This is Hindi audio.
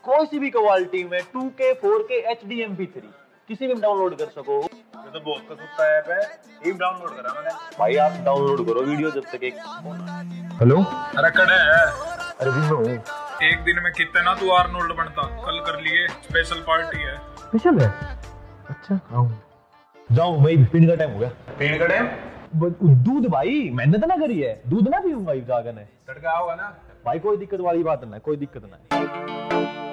कोई सी भी क्वालिटी में 2K 4K HD MP3 किसी भी डाउनलोड कर सको। ये तो बहुत का कुत्ता ऐप है, ये डाउनलोड करा मैंने। भाई आप डाउनलोड करो वीडियो जब तक एक। हेलो, अरे कड़े है। अरे बिनो एक दिन में कितना तू आर्नोल्ड बनता, कल कर लिए, स्पेशल पार्टी है। स्पेशल है? अच्छा आओ जाओ भाई, पीने का टाइम हो गया। पीने का टाइम? दूध भाई मैंने तो ना करी है, दूध ना पीऊंगा जाकर। तड़का होगा ना भाई, कोई दिक्कत वाली बात ना, कोई दिक्कत ना।